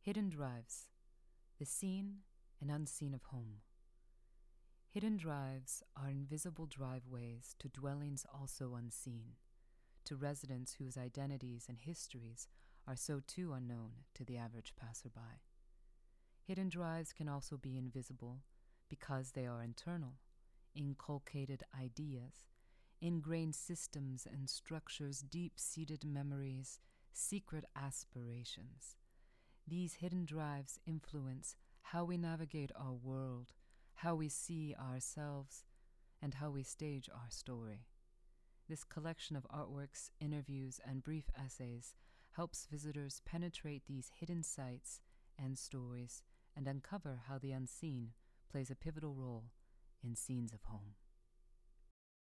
Hidden drives, the seen and unseen of home. Hidden drives are invisible driveways to dwellings also unseen, to residents whose identities and histories are so too unknown to the average passerby. Hidden drives can also be invisible because they are internal, inculcated ideas, ingrained systems and structures, deep-seated memories, secret aspirations. These hidden drives influence how we navigate our world, how we see ourselves, and how we stage our story. This collection of artworks, interviews, and brief essays helps visitors penetrate these hidden sites and stories and uncover how the unseen plays a pivotal role in scenes of home.